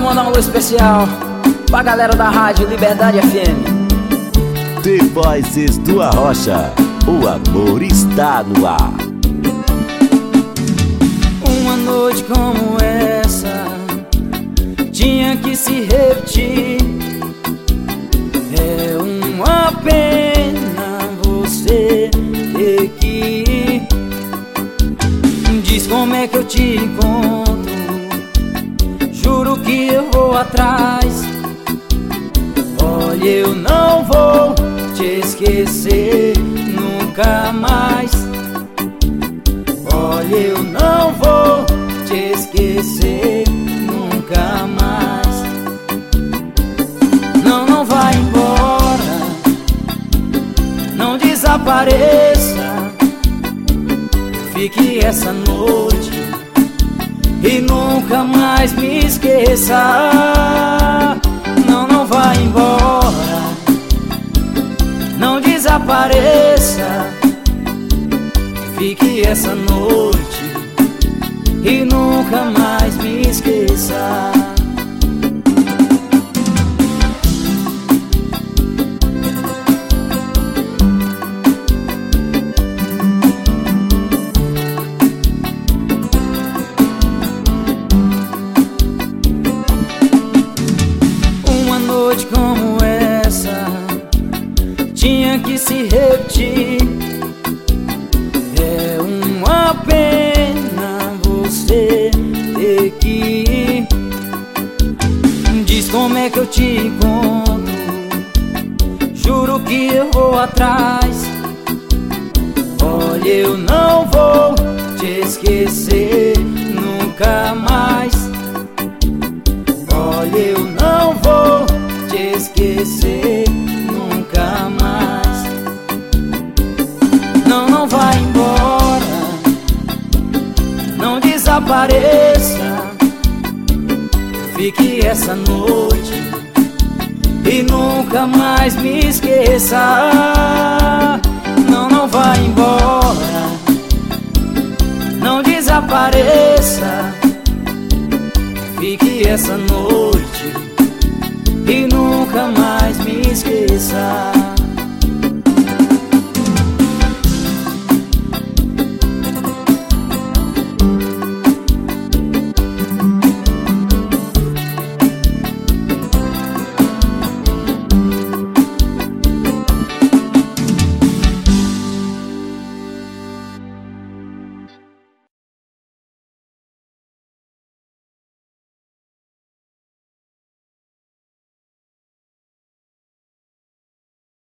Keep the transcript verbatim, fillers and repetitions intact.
mandar um alô especial pra galera da rádio Liberdade F M. The Voices do Arrocha, o amor está no ar. Uma noite como essa tinha que se repetir. É uma pena você ter que ir. Diz como é que eu te encontro, juro que eu vou atrás. Olha, eu não vou te esquecer nunca mais. Olha, eu não vou te esquecer nunca mais. Não, não vai embora, não desapareça. Fique essa noite e nunca mais me esqueça. Não, não vai embora, não desapareça. Fique essa noite e nunca mais me esqueça. Uma noite como essa tinha que se repetir. É uma pena você ter que ir. Diz como é que eu te encontro, juro que eu vou atrás. Olha, eu não vou te esquecer nunca mais. Olha, eu não vou te esquecer nunca mais. Não, não vai embora, não desapareça. Fique essa noite e nunca mais me esqueça. Não, não vai embora, não desapareça. Fique essa noite e nunca mais me esqueça.